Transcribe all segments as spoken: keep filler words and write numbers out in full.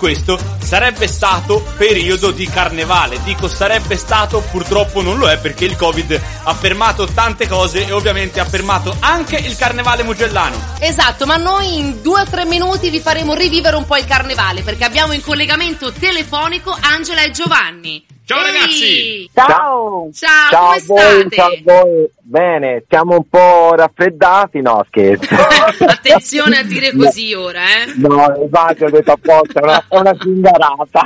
questo sarebbe stato periodo di carnevale. Dico sarebbe stato, purtroppo non lo è, perché il Covid ha fermato tante cose e ovviamente ha fermato anche il carnevale mugellano. Esatto, ma noi in due o tre minuti vi faremo rivivere un po' il carnevale, perché abbiamo in collegamento telefonico Angela e Giovanni. Ciao Ehi! ragazzi! Ciao! Ciao, ciao come a voi, state? ciao a voi. Bene, siamo un po' raffreddati, no scherzo. Attenzione a dire così ora, eh? No, infatti ho detto apposta, è una, è una zingarata.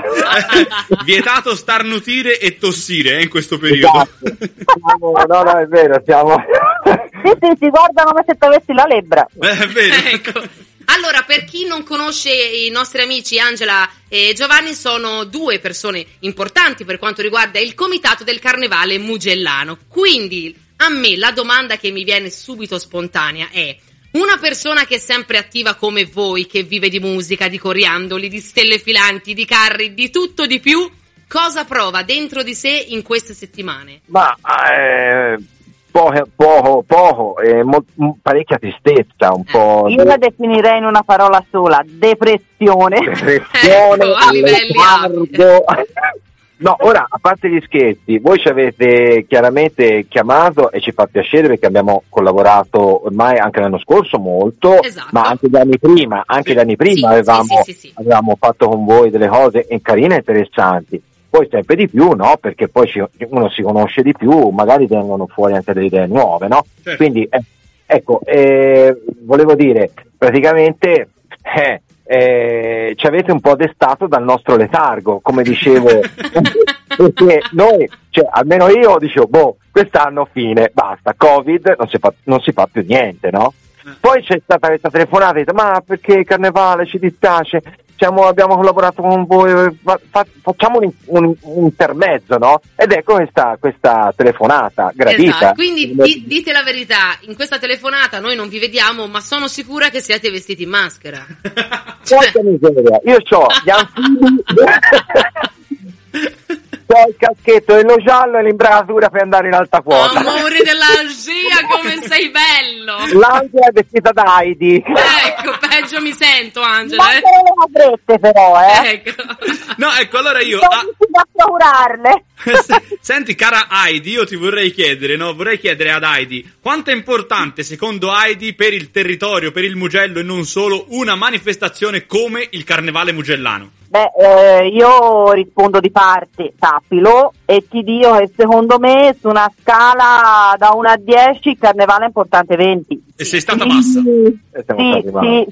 Vietato starnutire e tossire eh, in questo periodo. Esatto. Siamo, no, no, è vero, siamo... Sì, sì, si guarda come se tu avessi la lebbra. Eh, è vero. Ecco. Allora, per chi non conosce i nostri amici Angela e Giovanni, sono due persone importanti per quanto riguarda il comitato del carnevale mugellano. Quindi, a me la domanda che mi viene subito spontanea è: una persona che è sempre attiva come voi, che vive di musica, di coriandoli, di stelle filanti, di carri, di tutto di più, cosa prova dentro di sé in queste settimane? Ma... Eh... Poco, poco, poco eh, mo, parecchia tristezza, un po'. Io la definirei in una parola sola: depressione. Depressione, ecco, a livelli letargo. No, ora, a parte gli scherzi, voi ci avete chiaramente chiamato e ci fa piacere perché abbiamo collaborato ormai anche l'anno scorso molto, esatto. ma anche gli anni prima, anche sì. gli anni prima sì, avevamo, sì, sì, sì. avevamo fatto con voi delle cose carine e interessanti. Poi sempre di più, no? Perché poi ci, uno si conosce di più, magari vengono fuori anche delle idee nuove, no? Certo. Quindi, eh, ecco, eh, volevo dire, praticamente eh, eh, ci avete un po' destato dal nostro letargo, come dicevo, perché noi, cioè, almeno io dicevo, boh, quest'anno fine, basta, Covid, non si fa, non si fa più niente, no? Poi c'è stata questa telefonata e ho detto, ma perché Carnevale ci dispiace? Siamo, abbiamo collaborato con voi, fa, fa, facciamo un, un, un intermezzo, no? Ed ecco questa, questa telefonata gradita. Esatto, quindi di, dite la verità, in questa telefonata noi non vi vediamo, ma sono sicura che siate vestiti in maschera. Porca miseria, io ho gli anfibi, ho il caschetto dello giallo e l'imbragatura per andare in alta quota. Amore della Gia, come sei bello! L'Angela è vestita da Heidi. Ecco, peggio mi sento, Angela. Eh? Mancano le magrette però, eh. Ecco. No, ecco, allora io... Non ah, si può procurarle. Senti, cara Heidi, io ti vorrei chiedere, no? Vorrei chiedere ad Heidi, quanto è importante, secondo Heidi, per il territorio, per il Mugello e non solo, una manifestazione come il Carnevale Mugellano? Beh, eh, io rispondo di parte, sappilo, e ti dico che secondo me su una scala da uno a dieci il carnevale è importante venti. E sei stata bassa? Sì, E siamo sì, stati male. sì,